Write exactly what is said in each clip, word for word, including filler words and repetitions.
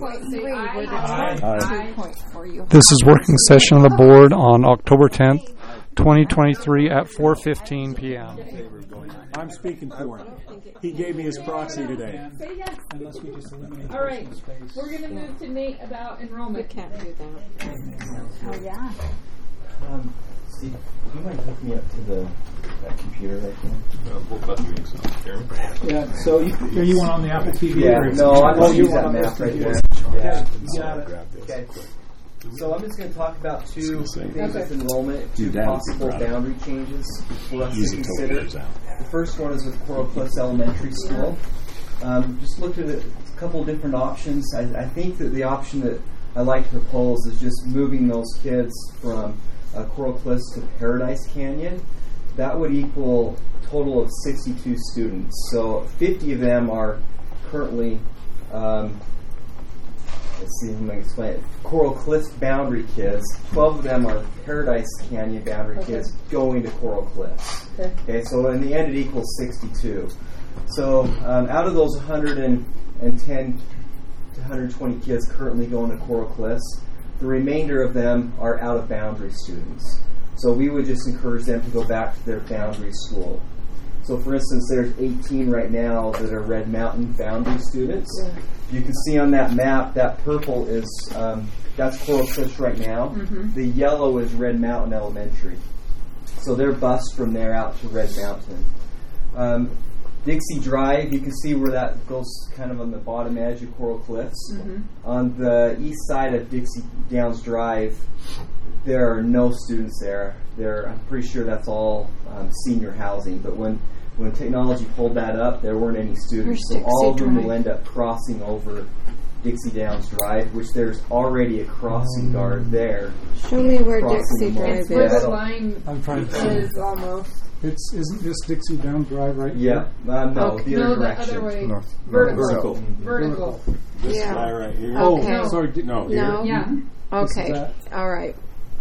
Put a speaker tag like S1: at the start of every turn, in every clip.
S1: point three with a
S2: Aye.
S1: two point for you.
S3: This is working session of the board on October tenth, twenty twenty-three at four fifteen p.m.
S2: I'm speaking for him. He gave me his proxy today.
S4: Say yes.
S3: Unless we just eliminate
S4: All right. We're going to move to Nate about enrollment.
S1: You can't do that.
S5: Oh, yeah.
S6: Um, Steve, do you mind hooking me up to the that computer right there?
S2: Yeah, so you, are you one on the Apple T V?
S6: Yeah,
S2: or-
S6: no, I'm
S2: oh,
S6: going to
S2: you
S6: use that
S2: want on
S6: map
S2: the
S6: right
S2: computer.
S6: there. Yeah.
S2: You got it.
S6: Okay. So I'm just going to talk about two things with enrollment, two
S7: Dude,
S6: possible boundary changes for us to consider. The first one is with Coral Cliffs Elementary School. Um, just looked at a couple of different options. I, I think that the option that I like to propose is just moving those kids from uh, Coral Cliffs to Paradise Canyon. That would equal a total of sixty-two students. So fifty of them are currently, um, let's see, I'm going to explain it. Coral Cliffs boundary kids. twelve of them are Paradise Canyon boundary
S4: Okay.
S6: kids going to Coral Cliffs.
S4: Okay.
S6: Okay, so in the end it equals sixty-two. So um, out of those one hundred ten to one hundred twenty kids currently going to Coral Cliffs, the remainder of them are out of boundary students. So we would just encourage them to go back to their boundary school. So for instance, there's eighteen right now that are Red Mountain boundary students.
S4: Yeah.
S6: You can see on that map, that purple is, um, that's Coral Cliffs right now.
S4: Mm-hmm.
S6: The yellow is Red Mountain Elementary. So they're bused from there out to Red Mountain. Um, Dixie Drive, you can see where that goes kind of on the bottom edge of Coral Cliffs.
S4: Mm-hmm.
S6: On the east side of Dixie Downs Drive, there are no students there. There, I'm pretty sure that's all um, senior housing. But when, when technology pulled that up, there weren't any students.
S1: Where's
S6: So all of
S1: Dixie
S6: them
S1: Drive?
S6: will end up crossing over Dixie Downs Drive, which there's already a crossing guard there.
S1: Show me where
S6: Crossing
S1: Dixie
S6: the
S1: Drive
S4: It's
S6: Yeah,
S4: where
S1: is.
S6: I
S4: the
S6: don't-
S4: line
S3: I'm trying to
S4: is almost.
S2: It's, isn't this Dixie Down Drive right
S6: Yeah, uh, no,
S1: Okay.
S6: the other
S4: No, the
S6: direction.
S4: other way.
S7: North.
S4: Vertical.
S7: Vertical.
S4: Vertical.
S7: This
S1: Yeah.
S7: guy right here.
S2: Oh,
S1: Okay.
S2: sorry. Di-
S7: No,
S1: No?
S4: Yeah.
S1: Okay.
S2: This is
S1: All right.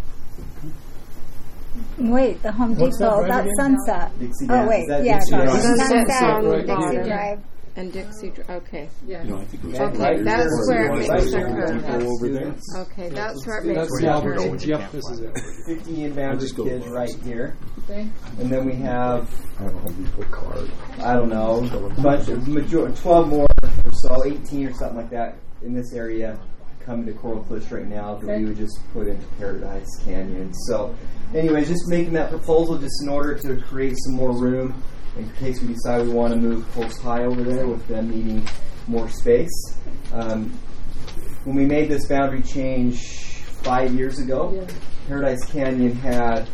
S5: Wait, the Home
S2: What's that
S5: Depot,
S2: right
S5: that's
S2: again?
S5: Sunset.
S6: Dixie
S5: Oh,
S6: Downs.
S5: wait,
S6: Is that
S5: yeah,
S6: Dixie
S5: sorry.
S6: Downs?
S1: Sunset's
S5: Sunset,
S1: on the
S5: Dixie
S1: bottom.
S5: Drive.
S1: And Dixie Drive. Okay.
S4: Yeah.
S7: You know, I think it was
S1: Okay,
S6: Right
S1: that's
S6: there.
S1: where it
S6: Right
S1: makes
S6: there.
S1: the
S6: Right
S1: turn.
S6: there.
S7: over there.
S1: Okay, that's where it
S6: That's
S1: makes
S2: That's
S1: the
S2: the
S6: Albert
S1: turn.
S2: Albert. Yep, this is it.
S6: fifty
S7: I'll
S6: inbound
S7: just go
S6: kids
S7: west.
S6: right here.
S4: Okay.
S6: And then we have,
S7: I have a Home Depot card.
S6: I don't know, a bunch of, major, twelve more or so, eighteen or something like that in this area coming to Coral Cliffs right now that
S4: Okay.
S6: we would just put into Paradise Canyon. So anyways, just making that proposal just in order to create some more room in case we decide we want to move Post High over there with them needing more space. Um, when we made this boundary change five years ago,
S4: Yeah.
S6: Paradise Canyon had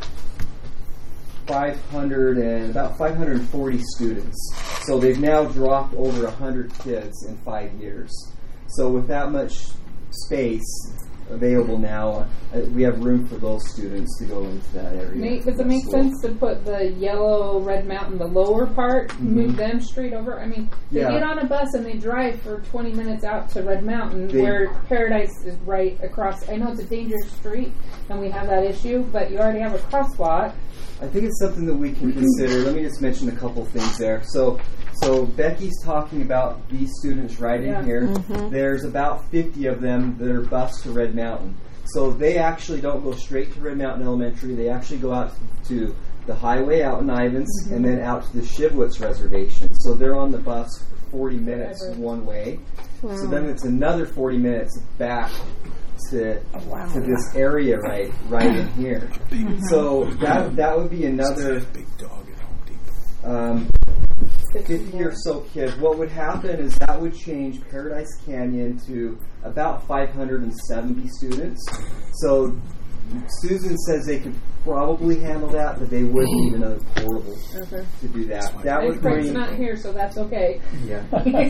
S6: five hundred and about five hundred forty students. So they've now dropped over one hundred kids in five years. So with that much space available now, uh, we have room for those students to go into that area.
S4: Nate, does it make
S6: So-
S4: sense to put the yellow Red Mountain, the lower part,
S6: Mhm.
S4: move them straight over? I mean, they
S6: Yeah.
S4: get on a bus and they drive for twenty minutes out to Red Mountain,
S6: They-
S4: where Paradise is right across. I know it's a dangerous street, and we have that issue, but you already have a crosswalk.
S6: I think it's something that we can consider. Let me just mention a couple things there. So, so Becky's talking about these students right
S4: Yeah.
S6: in here.
S1: Mhm.
S6: There's about fifty of them that are bused to Red Mountain. So they actually don't go straight to Red Mountain Elementary. They actually go out to the highway out in Ivins
S4: Mm-hmm.
S6: and then out to the Shivwitz Reservation. So they're on the bus for forty minutes
S4: Forever.
S6: one way.
S1: Wow.
S6: So then it's another forty minutes back to
S5: Wow.
S6: to this area right right in here. So that that would be another
S7: Big dog at Home Depot.
S6: um, fifty or so kids. What would happen is that would change Paradise Canyon to about five hundred seventy students. So Susan says they could probably handle that, but they would need another portable
S4: Okay.
S6: to do that. That
S4: And
S6: would
S4: Craig's
S6: bring
S4: not here, so that's okay.
S6: yeah.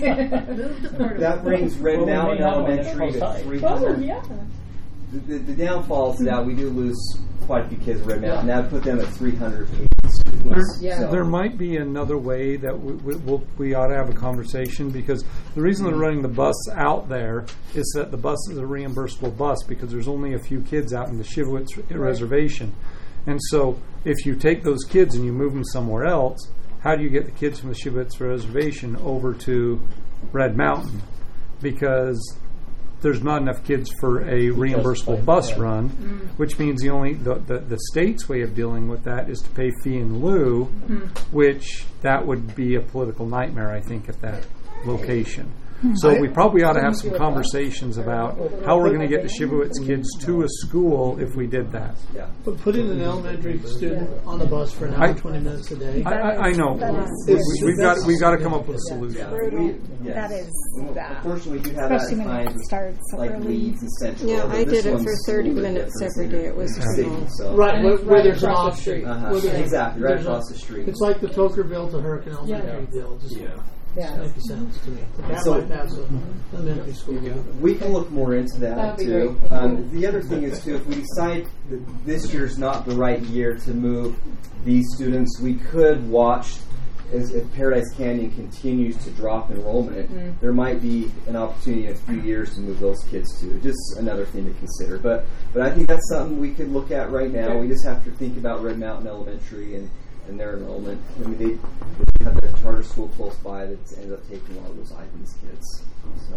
S6: That brings Red
S2: Well, we
S6: Mountain
S2: may have one at
S6: Elementary to
S2: Post High.
S6: three
S4: Oh,
S6: hundred.
S4: yeah.
S6: The, the, the downfall is that we do lose quite a few kids at Red Mountain. That would put them at three hundred eighty students.
S4: Yeah.
S6: So-
S3: There might be another way that we, we, we'll, we ought to have a conversation, because the reason they're running the bus out there is that the bus is a reimbursable bus because there's only a few kids out in the Shivwitz Reservation. And so if you take those kids and you move them somewhere else, how do you get the kids from the Shivwitz Reservation over to Red Mountain? Because there's not enough kids for a reimbursable bus run, which means the only the, the, the state's way of dealing with that is to pay fee in lieu, which that would be a political nightmare, I think, at that location. So we probably ought to have some conversations about how we're going to get the Shivowitz kids to a school if we did that.
S6: Yeah.
S5: But putting an elementary student on a bus for an hour,
S3: I-
S5: twenty minutes a day.
S3: I, I, I know.
S8: That
S3: We,
S8: is-
S3: we, we've got we've got to come up with a solution.
S6: Yeah.
S8: Brutal.
S6: We, yes.
S8: That is bad.
S6: Unfortunately, we do have that
S8: Especially when
S6: time
S8: it starts so
S6: like
S8: early.
S6: Leeds and Central.
S1: Yeah,
S6: but
S1: I
S6: this
S1: did it
S6: one's
S1: for
S6: a
S1: thirty
S6: little bit
S1: minutes
S6: different
S1: every day. It was
S6: in the city,
S1: brutal.
S6: so.
S5: Right,
S4: And
S5: where,
S4: it's
S5: where
S4: right
S5: there's an
S4: across the
S5: option.
S4: street.
S6: Uh-huh.
S5: Where there's-
S6: Exactly, right
S5: there's a-
S6: across the street.
S5: It's like the Tokerville to Hurricane Elementary
S4: Yeah.
S5: deal. Just
S7: Yeah.
S4: Yeah.
S5: makes sense to me. But that
S6: So-
S5: might pass a elementary school.
S6: We can look more into that
S4: That'd be
S6: too.
S4: great.
S6: Um, the other thing is too, if we decide that this year's not the right year to move these students, we could watch as if Paradise Canyon continues to drop enrollment.
S4: Mm.
S6: There might be an opportunity in a few years to move those kids too. Just another thing to consider. But but I think that's something we could look at right now. We just have to think about Red Mountain Elementary and, and their enrollment. I mean, they, they have a charter school close by that's ended up taking a lot of those Ivans kids. So.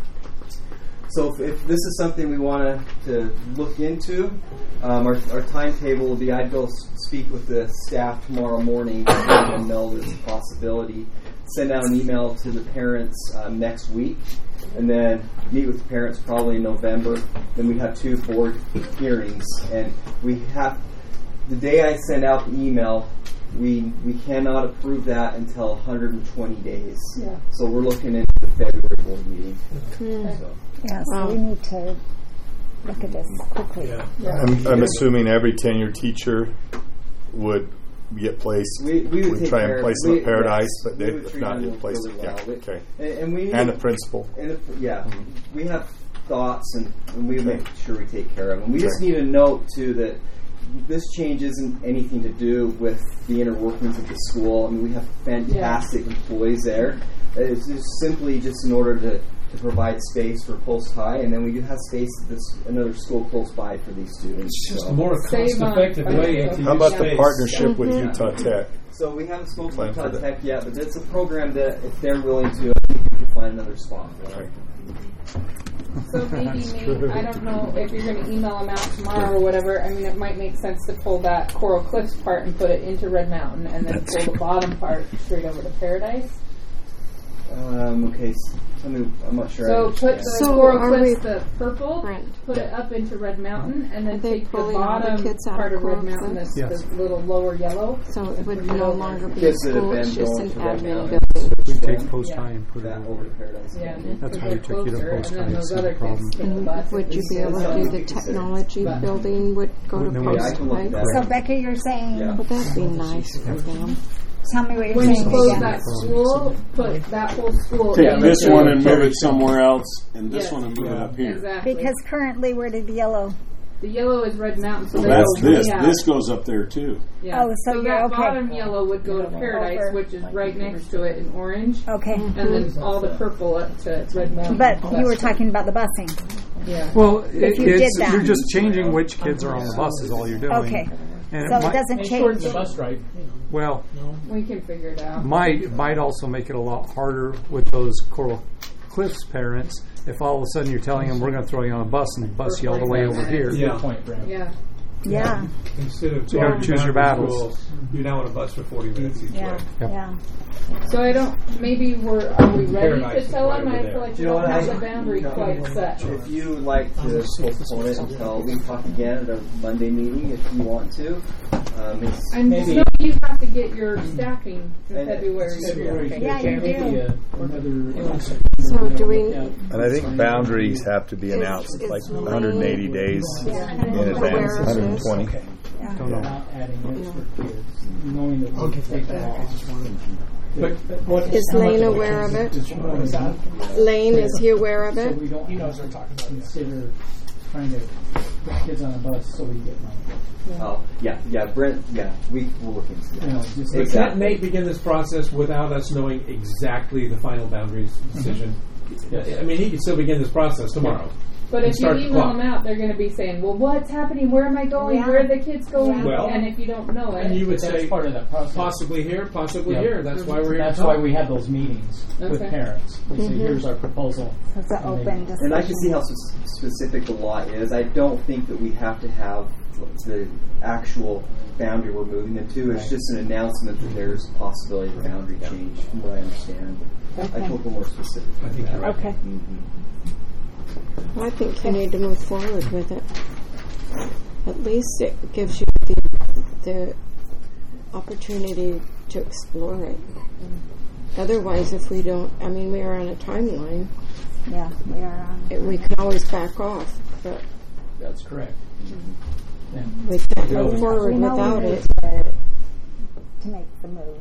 S6: So if, if this is something we want to look into, um, our, our timetable will be I'd go s- speak with the staff tomorrow morning to let them know there's a possibility. Send out an email to the parents um, next week, and then meet with the parents probably in November. Then we have two board hearings, and we have the day I send out the email, we we cannot approve that until one hundred twenty days.
S4: Yeah.
S6: So we're looking into the February board meeting. So.
S8: Yeah, so we need to look at this quickly.
S7: Yeah.
S4: Yeah.
S9: I'm, I'm assuming every tenured teacher would get placed.
S6: We, we would
S9: would
S6: take
S9: try
S6: care
S9: and
S6: of-
S9: place them
S6: we-
S9: at Paradise,
S6: yes,
S9: but
S6: we
S9: they,
S6: would
S9: if
S6: treat
S9: not,
S6: them
S9: you'd place
S6: really
S9: them.
S6: well.
S9: Yeah,
S6: We-
S9: okay.
S6: And, and we
S9: And the principal.
S6: and if, yeah, we have thoughts, and, and we make sure we take care of them. We just
S9: Okay.
S6: need to note too that this change isn't anything to do with the inner workings of the school. I mean, we have fantastic employees there. It's just simply just in order to, to provide space for Post High, and then we do have space at this another school close by for these students.
S7: It's just
S6: so.
S7: a more
S4: Save on-
S7: cost-effective way
S4: okay.
S7: to
S9: How
S7: use
S9: about the
S7: space.
S9: partnership with
S6: Yeah.
S9: Utah Tech?
S6: So we haven't spoken
S9: Plan
S6: to
S9: for
S6: Utah
S9: that.
S6: Tech yet, but it's a program that if they're willing to, I think we can find another spot for it.
S4: So maybe, maybe I don't know if you're going to email them out tomorrow or whatever. I mean, it might make sense to pull that Coral Cliffs part and put it into Red Mountain, and then pull the bottom part straight over to Paradise.
S6: Um, okay, s- tell me, I'm not sure. I
S4: So put
S6: understand.
S4: the
S1: So
S4: Coral
S1: are
S4: Cliffs,
S1: we-
S4: the purple,
S1: Right.
S4: put it up into Red Mountain, and then
S1: Are they
S4: take the
S1: pulling all the
S4: bottom
S1: kids out
S4: part
S1: of
S4: of Red
S1: Coral
S4: Mountain,
S1: Cliffs?
S4: the,
S3: Yes.
S4: the little lower yellow.
S1: So it would no longer be a
S6: Kids that have
S1: school,
S6: been
S1: it's just
S6: going
S1: an
S6: to Red
S1: admin
S6: Mountain.
S1: building.
S3: We take
S6: Them,
S3: Post
S4: Yeah.
S3: High and put it
S6: that
S3: over
S6: over
S3: there.
S6: to Paradise.
S4: Yeah,
S3: That's
S4: because
S3: how we
S4: they're
S3: took you to
S4: closer,
S3: Post
S4: and then
S3: High,
S4: those
S3: it's no
S4: other kids
S3: problem.
S4: take the
S1: And
S4: bus.
S1: would you be able to do the technology
S6: But-
S1: building would go to
S3: Then we-
S6: Yeah, I
S1: Post
S6: can look at
S1: High?
S6: that.
S8: So Becca, you're saying,
S6: Yeah.
S1: Would that be nice for them?
S8: tell me what you're
S4: When you
S8: saying
S4: close
S8: again.
S4: that school, put that whole school
S10: Take
S4: into
S10: this one and move it somewhere else, and this
S4: Yes.
S10: one and move it up here.
S4: Exactly.
S8: Because currently we're to the yellow.
S4: the yellow is Red Mountain, so
S10: Well,
S4: they
S10: that's
S4: go
S10: this.
S4: way out.
S10: This goes up there too.
S4: Yeah.
S8: Oh, so you're-
S4: that
S8: okay.
S4: bottom yellow would go to Paradise,
S8: Over.
S4: which is right next to it in orange,
S8: Okay.
S4: and then all the purple up to Red Mountain.
S8: But you were talking about the busing.
S4: Yeah.
S3: Well,
S8: If
S3: it,
S8: you did
S3: it's,
S8: that.
S3: you're just changing which kids are on the bus is all you're doing.
S8: Okay.
S3: And
S8: So
S3: it
S8: it
S3: might,
S8: doesn't
S5: And
S8: change.
S5: shorten the bus ride.
S3: well,
S4: We can figure it out.
S3: might might also make it a lot harder with those Coral Cliffs parents if all of a sudden you're telling them we're going to throw you on a bus and bus you all the way over here.
S7: Yeah. Point, Brad.
S4: Yeah.
S8: Yeah.
S5: Instead of
S3: So you gotta choose your battles.
S5: you're now on a bus for forty minutes each
S8: Yeah.
S3: Yep.
S8: Yeah.
S4: So I don't. Maybe we're. Are we ready
S5: Paradise
S4: to tell
S5: is
S4: them?
S5: right
S4: I
S5: over
S4: feel
S5: there.
S4: like
S6: You
S4: we
S6: know
S4: don't
S6: what,
S4: have
S6: I-
S4: the boundary
S6: no.
S4: quite set.
S6: If you would like to postpone it until we talk again at our Monday meeting, if you want to, um, it's,
S4: And
S5: Maybe-
S4: just know you have to get your staffing in
S6: And-
S4: February.
S5: February.
S8: Yeah, you do.
S5: Another.
S1: So do we,
S9: And I think boundaries have to be
S1: Is-
S9: announced
S1: is
S9: like
S1: Lane-
S9: one hundred eighty days in advance,
S1: Aware of
S9: one hundred twenty.
S1: this?
S3: Don't know.
S11: Without adding extra kids, knowing that we can take that off.
S5: But what
S1: is Lane aware of it? Lane, is he aware of
S11: So
S1: it?
S11: we don't, he knows they're talking about consider trying to get kids on a bus so we can get money.
S6: oh, yeah, yeah, Brent, yeah, we will look into
S11: You know,
S6: that.
S11: just
S5: But
S6: Exactly.
S5: can't Nate begin this process without us knowing exactly the final boundaries decision? Yeah, I mean, he can still begin this process tomorrow.
S4: But
S5: and
S4: if you
S5: start the
S4: email
S5: clock.
S4: them out, they're going to be saying, "Well, what's happening? Where am I going?
S8: Yeah.
S4: Where are the kids going?"
S8: Yeah.
S5: Well,
S4: and if you don't know it,
S5: And you would
S11: That's
S5: say
S11: part of that process.
S5: possibly here, possibly
S11: Yeah.
S5: here. That's why we're here.
S11: That's
S5: to talk.
S11: why we have those meetings with
S4: Okay.
S11: parents. We say, here's our proposal.
S8: It's an open discussion.
S6: And I can see how s- specific the law is. I don't think that we have to have the actual boundary we're moving them to. It's
S11: Right.
S6: just an announcement that there's a possibility of boundary change, from what I understand. I
S8: Okay.
S6: can look a little more specific.
S5: I think you're right.
S8: Okay.
S1: I think you need to move forward with it. At least it gives you the, the opportunity to explore it. Otherwise, if we don't, I mean, we are on a timeline.
S8: Yeah, we are on.
S1: It, we can always back off, but
S11: That's correct. Yeah.
S1: we can't
S8: We
S1: move
S8: know-
S1: forward
S8: we know
S1: without
S8: we need
S1: it.
S8: To, to make the move.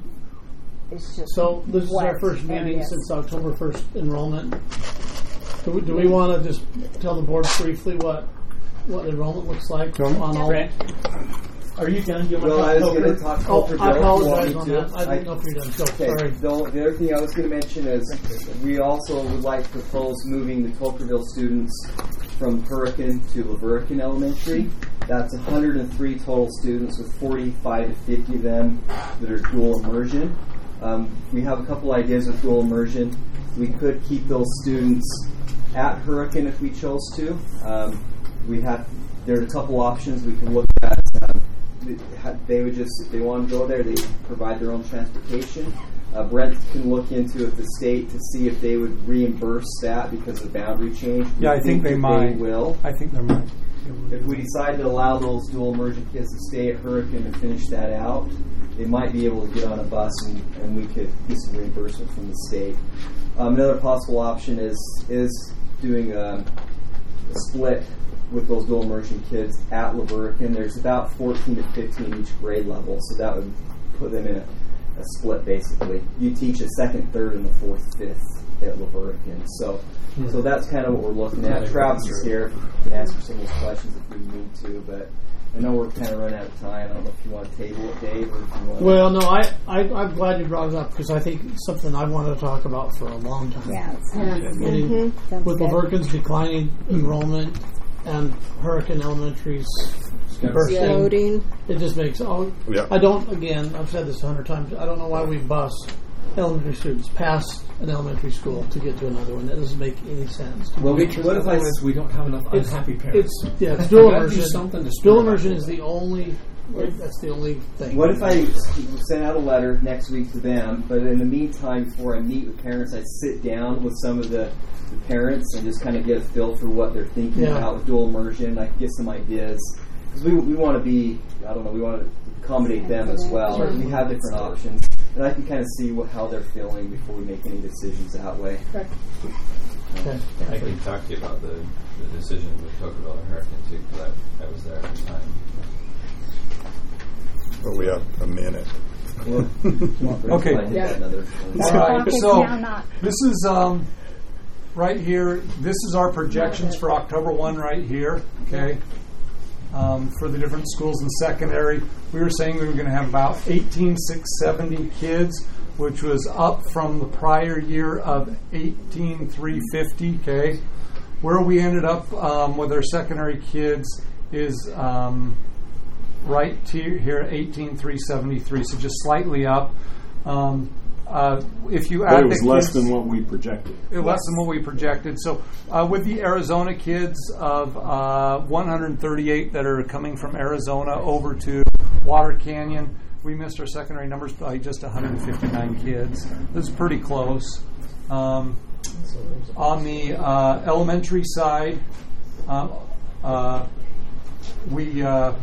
S8: It's just
S12: So this is our
S8: what
S12: first meeting
S8: areas.
S12: since October first enrollment. Do we, do we want to just tell the board briefly what what enrollment looks like
S3: Don't-
S12: on all?
S11: Brent?
S12: Are you done? You want
S6: Well, I
S12: to
S6: was
S12: talk
S6: going to
S12: Coker?
S6: talk
S12: Oh,
S6: Coker
S12: I
S6: Bill.
S12: apologize
S6: You
S12: on
S6: want me
S12: that.
S6: to?
S12: I didn't know if you were done. So,
S6: Okay,
S12: sorry.
S6: the, the other thing I was going to mention is we also would like to propose moving the Tokerville students from Hurricane to Laverican Elementary. That's one hundred three total students with forty-five to fifty of them that are dual immersion. Um, we have a couple ideas with dual immersion. We could keep those students at Hurricane if we chose to. Um, we have there's a couple options we can look at. Um, they would just, if they want to go there, they provide their own transportation. Uh, Brent can look into if the state to see if they would reimburse that because of boundary change. We
S3: Yeah, I think they
S6: that
S3: might.
S6: They will.
S3: I think there might.
S6: If we decide to allow those dual immersion kids to stay at Hurricane and finish that out, they might be able to get on a bus and, and we could get some reimbursement from the state. Um, another possible option is is doing a, a split with those dual immersion kids at Laverican. There's about fourteen to fifteen each grade level, so that would put them in a, a split basically. You teach a second, third, and the fourth, fifth at Laverican. So,
S5: Hmm.
S6: so that's kind of what we're looking at. Travis is here. We can answer some of those questions if we need to, but I know we're kind of running out of time. I don't know if you want to table it, Dave, or if you want.
S12: Well, no, I, I I'm glad you brought it up because I think it's something I wanted to talk about for a long time.
S8: Yeah, it's
S12: I mean,
S1: Mm-hmm.
S8: Sounds
S12: with
S8: good.
S12: Laverican's declining enrollment and Hurricane Elementary's bursting,
S1: Loading.
S12: it just makes oh
S9: Yeah.
S12: I don't again I've said this a hundred times. I don't know why we bus elementary students past an elementary school to get to another one. That doesn't make any sense. to
S6: Well,
S12: me.
S6: we, what if I
S5: Is we don't have enough
S12: It's-
S5: unhappy parents.
S12: It's yeah, it's dual
S5: We gotta do
S12: immersion.
S5: something to
S12: Dual
S5: spread
S12: immersion
S5: out.
S12: is the only. That's the only thing.
S6: What if I send out a letter next week to them, but in the meantime, before I meet with parents, I sit down with some of the, the parents and just kind of get a feel for what they're thinking
S12: Yeah.
S6: about with dual immersion. I can get some ideas. Because we, we want to be, I don't know, we want to accommodate them as well.
S8: Sure.
S6: We have different options. And I can kind of see what, how they're feeling before we make any decisions that way.
S4: Correct.
S12: Okay.
S13: I can talk to you about the, the decision with Tokerville and Hurricane too, because I, I was there at the time.
S9: But we have a minute.
S6: Well,
S3: Okay.
S6: I did
S4: Yeah.
S6: that another
S3: All right.
S8: Clock is
S3: So
S8: now not.
S3: this is um, right here. This is our projections for October first right here. Okay. Um, for the different schools in secondary, we were saying we were going to have about eighteen thousand six hundred seventy kids, which was up from the prior year of eighteen thousand three hundred fifty. Okay. Where we ended up um, with our secondary kids is um, right to here at eighteen thousand three hundred seventy-three, so just slightly up. Um, uh, if you
S10: But
S3: add
S10: it was
S3: the
S10: less
S3: kids,
S10: than what we projected.
S3: uh, less than what we projected. So uh, with the Arizona kids of uh, one hundred thirty-eight that are coming from Arizona over to Water Canyon, we missed our secondary numbers by just one hundred fifty-nine kids. This is pretty close. Um, on the uh, elementary side, uh, uh, we uh,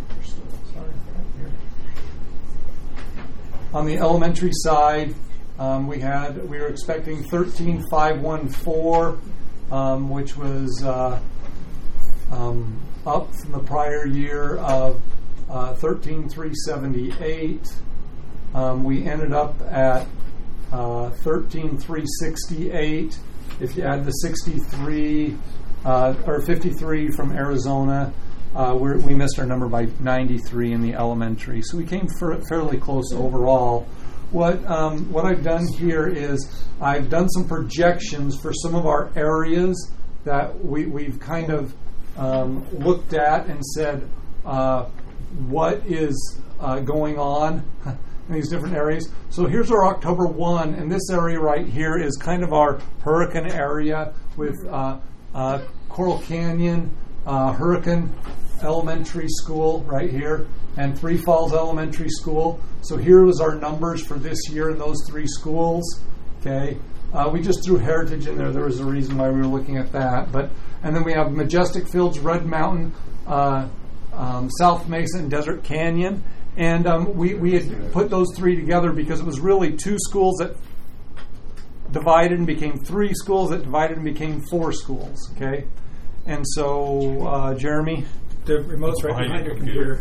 S3: on the elementary side, um, we had we were expecting thirteen thousand five hundred fourteen, um, which was uh, um, up from the prior year of uh, thirteen thousand three hundred seventy-eight. Um, we ended up at uh, thirteen thousand three hundred sixty-eight. If you add the sixty-three uh, or fifty-three from Arizona, uh, we're, we missed our number by ninety-three in the elementary. So we came for, fairly close overall. what um, what I've done here is I've done some projections for some of our areas that we, we've kind of um, looked at and said uh, what is uh, going on in these different areas. So here's our October first, and this area right here is kind of our Hurricane area with uh, uh, Coral Canyon, uh, Hurricane Elementary School right here, and Three Falls Elementary School. So here was our numbers for this year in those three schools. Okay, uh, we just threw Heritage in there. There was a reason why we were looking at that. But and then we have Majestic Fields, Red Mountain, uh, um, South Mesa, and Desert Canyon. And um, we we had put those three together because it was really two schools that divided and became three schools that divided and became four schools. Okay, and so uh, Jeremy.
S11: The remote's right behind your computer.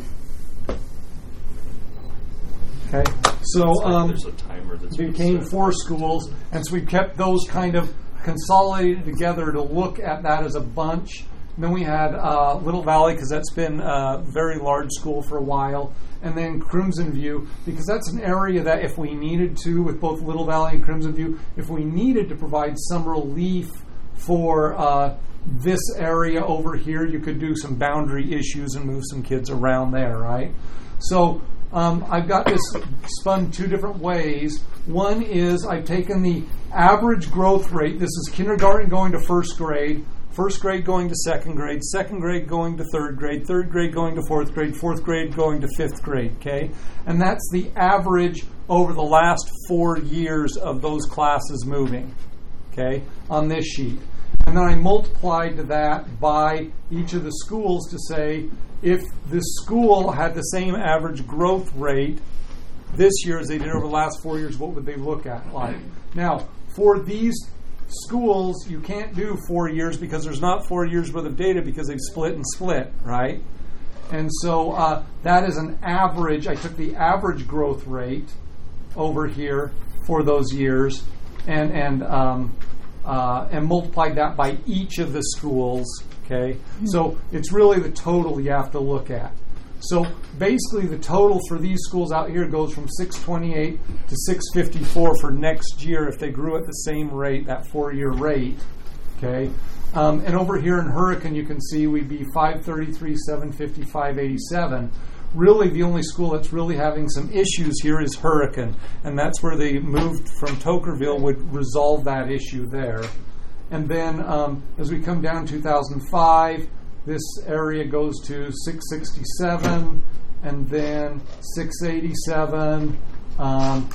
S3: Okay, so um,
S10: There's a timer that's
S3: became
S10: set.
S3: four schools, and so we kept those kind of consolidated together to look at that as a bunch. And then we had uh, Little Valley, because that's been a very large school for a while, and then Crimson View, because that's an area that if we needed to, with both Little Valley and Crimson View, if we needed to provide some relief for uh, this area over here, you could do some boundary issues and move some kids around there, right? So um, I've got this spun two different ways. One is I've taken the average growth rate. This is kindergarten going to first grade, first grade going to second grade, second grade going to third grade, third grade going to fourth grade, fourth grade going to fifth grade, okay? And that's the average over the last four years of those classes moving, okay, on this sheet. And then I multiplied that by each of the schools to say if this school had the same average growth rate this year as they did over the last four years, what would they look at like? Now, for these schools, you can't do four years because there's not four years worth of data because they've split and split, right? And so uh, that is an average. I took the average growth rate over here for those years and and um, Uh, and multiplied that by each of the schools, okay? Mm-hmm. So it's really the total you have to look at. So basically the total for these schools out here goes from six twenty-eight to six fifty-four for next year if they grew at the same rate, that four-year rate, okay? Um, and over here in Hurricane, you can see we'd be five thirty-three, seven fifty-five, eighty-seven. Really, the only school that's really having some issues here is Hurricane, and that's where they moved from Tokerville would resolve that issue there. And then um, as we come down two thousand five, this area goes to six sixty-seven, and then six eighty-seven, um,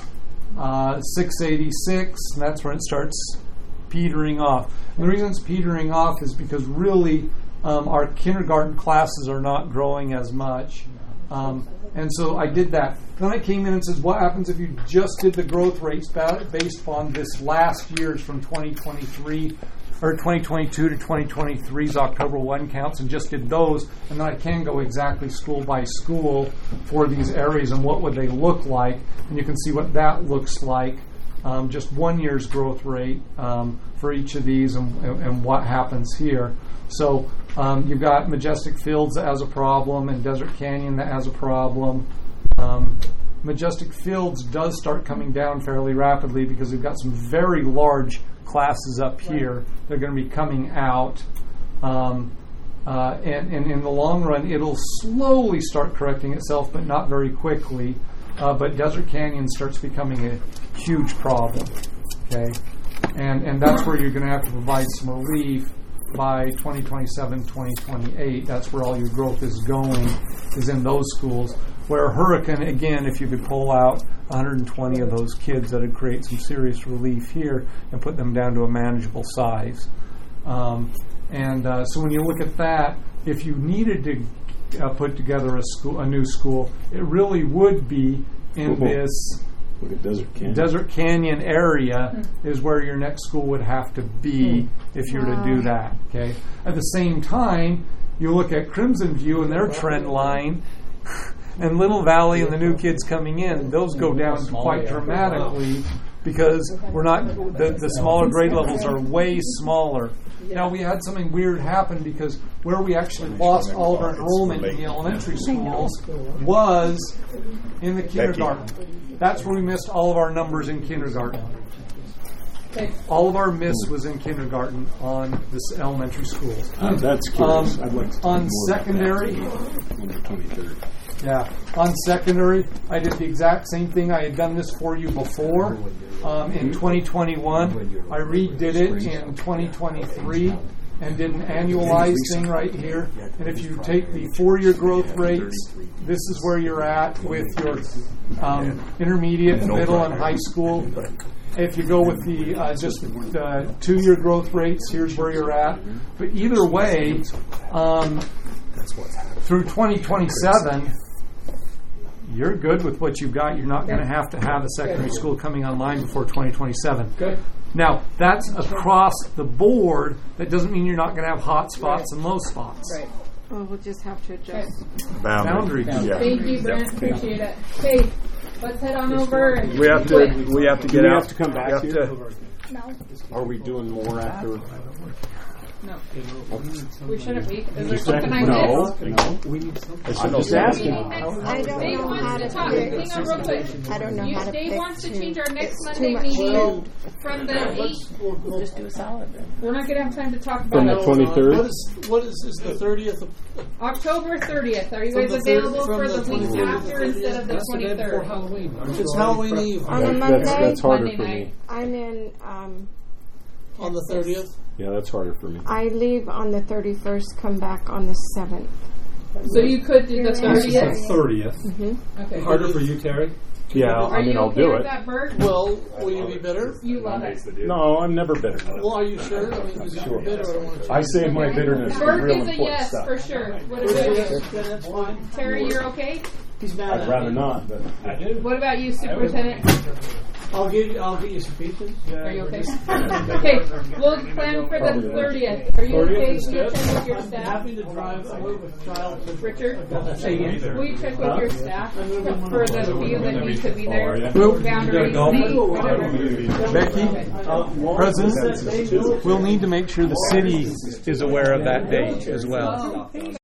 S3: uh, six eighty-six, and that's where it starts petering off. And the reason it's petering off is because really um, our kindergarten classes are not growing as much. Um, and so I did that. Then I came in and says, what happens if you just did the growth rates based upon this last year's from twenty twenty-three or twenty twenty-two to twenty twenty-three's October first counts and just did those, and then I can go exactly school by school for these areas and what would they look like, and you can see what that looks like. Um, just one year's growth rate um, for each of these and, and, and what happens here. So um, you've got Majestic Fields that has a problem and Desert Canyon that has a problem. Um, Majestic Fields does start coming down fairly rapidly because we've got some very large classes up here. They're going to be coming out. Um, uh, and, and in the long run, it'll slowly start correcting itself, but not very quickly. Uh, but Desert Canyon starts becoming a huge problem, okay? And and that's where you're going to have to provide some relief by twenty twenty-seven, twenty twenty-eight. That's where all your growth is going, is in those schools. Where Hurricane, again, if you could pull out one hundred twenty of those kids, that would create some serious relief here and put them down to a manageable size. Um, and uh, so when you look at that, if you needed to Uh, put together a school, a new school, it really would be in
S10: Cool.
S3: this
S10: Look at Desert Canyon.
S3: Desert Canyon area mm-hmm. is where your next school would have to be mm-hmm. if you were wow. to do that. Okay. At the same time, you look at Crimson View and their trend line, and Little Valley and the new kids coming in; those go down quite dramatically because we're not the, the smaller grade levels are way smaller. Now we had something weird happen because where we actually lost all of our enrollment in the elementary schools was in the kindergarten. That's where we missed all of our numbers in kindergarten. All of our miss was in kindergarten on this elementary schools.
S10: Uh, that's curious.
S3: Um,
S10: I'd like to
S3: on
S10: more
S3: secondary,
S10: on the twenty-third.
S3: yeah, on secondary, I did the exact same thing. I had done this for you before um, in twenty twenty-one. I redid it in twenty twenty-three and did an annualized thing right here. And if you take the four-year growth rates, this is where you're at with your um, intermediate, middle, and high school. If you go with the uh, just the two-year growth rates, here's where you're at. But either way, um, through twenty twenty-seven, you're good with what you've got. You're not going to have to have a secondary school coming online before twenty twenty-seven.
S5: Good.
S3: Now, that's across the board. That doesn't mean you're not going to have hot spots and low spots.
S4: Right.
S1: Well, we'll just have to adjust.
S3: Boundary.
S9: Yeah.
S4: Thank you, Brent. Appreciate it. Okay, let's head on over. And
S9: We have to. We have to
S10: Do
S9: get
S10: we
S9: out.
S10: have to come back
S9: we
S10: here?
S9: have to-
S8: No.
S10: Are we doing more after?
S4: No. We shouldn't be. Is there
S10: Just
S4: something I
S10: no,
S4: missed?
S10: no. I'm just asking.
S8: I don't
S4: Dave
S8: know
S4: wants
S8: how
S4: to
S8: to
S4: talk.
S8: pick.
S4: Hang on real quick.
S8: I don't know
S4: You-
S8: how to
S4: Dave
S8: pick
S4: wants to
S8: two.
S4: change our next
S8: It's
S4: Monday
S8: too much
S4: meeting
S8: food.
S4: from the eighth.
S12: We'll, we'll,
S8: Just do a salad then.
S4: We're not going to have time to talk
S10: From
S4: about
S10: the
S4: it.
S10: twenty-third?
S12: What is, what is, is the thirtieth of
S4: October thirtieth. Are you
S12: From
S4: guys
S12: the third-
S4: available
S12: from
S4: for
S12: the
S4: the week
S12: twenty-third
S4: after instead of the
S5: That's the day before
S4: twenty-third?
S5: Halloween.
S12: It's Halloween Eve.
S8: On a
S10: That's,
S8: Monday,
S10: that's harder
S4: Monday
S10: for
S4: night.
S10: me.
S8: I'm in. Um,
S12: On the thirtieth?
S10: Yeah, that's harder for me.
S8: I leave on the thirty-first. Come back on the seventh.
S4: So you could do the thirtieth.
S5: thirtieth.
S8: Mm-hmm.
S4: Okay.
S5: Harder for you, Terry?
S10: Yeah,
S4: Are
S10: I mean,
S4: you
S10: I'll
S4: okay
S10: do
S4: with
S10: it.
S4: that, Bert?
S12: Well, will you be bitter?
S4: You love it.
S10: No, I'm never bitter.
S12: Well, are you sure? I mean, because if you're bitter, I don't want to
S10: I save my bitterness for
S4: Bert
S10: real
S4: is a
S10: important
S4: yes
S10: stuff.
S4: for sure. What
S12: Yes,
S4: about you?
S12: then that's fine.
S4: Terry, you're okay?
S12: He's mad
S10: I'd
S12: at
S10: rather
S12: me.
S10: not, but
S4: What about you, Superintendent?
S12: I'll give you, I'll get you some pizzas.
S4: Are you okay? Okay, we'll plan for the thirtieth. Are you okay to attend with your
S12: I'm
S4: staff?
S12: happy to drive away with child to
S4: Richard?
S12: Say
S4: Will you check with your staff for the few that need to be there?
S3: Well,
S4: Boundary,
S3: golf?
S4: Z, whatever.
S3: Becky, President, we'll need to make sure the city is aware of that date as well.